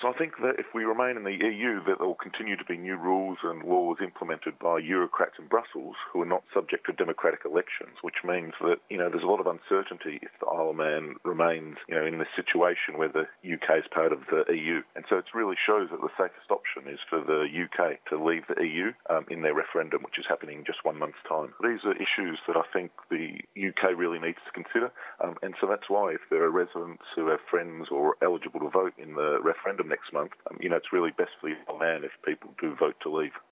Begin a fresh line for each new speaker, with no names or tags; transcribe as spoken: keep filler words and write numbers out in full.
So I think that if we remain in the E U, that there will continue to be new rules and laws implemented by bureaucrats in Brussels who are not subject to democratic elections, which means that, you know, there's a lot of uncertainty if the Isle of Man remains, you know, in this situation where the U K is part of the E U. And so it really shows that the safest option is for the U K to leave the E U um, in their referendum, which is happening in just one month's time. These are issues that I think the U K really needs to consider. Um, and so that's why if there are residents who have friends or are eligible to vote in the referendum next month, um, you know, it's really best for the Isle of Man if people do vote to leave.